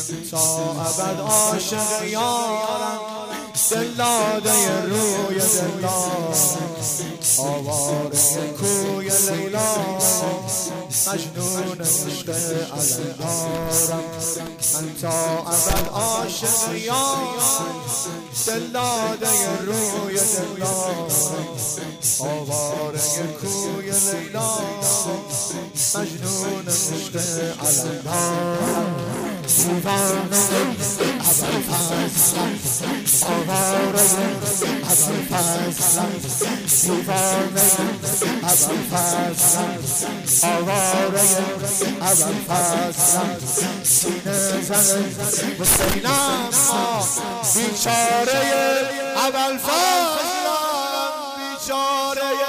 تا ابد عاشق یارم، دل داده روی دلدارم، آواره کوی لیلا، مجنون عشق علمدارم. من تا ابد عاشق یارم، دل داده روی دلدارم، آواره کوی لیلا، مجنون عشق علمدارم. دیوانه ابوالفضلم، آواره ابوالفضلم، دیوانه ابوالفضلم، آواره ابوالفضلم، سینه زن حسینم، بیچاره ابوالفضلم، بیچاره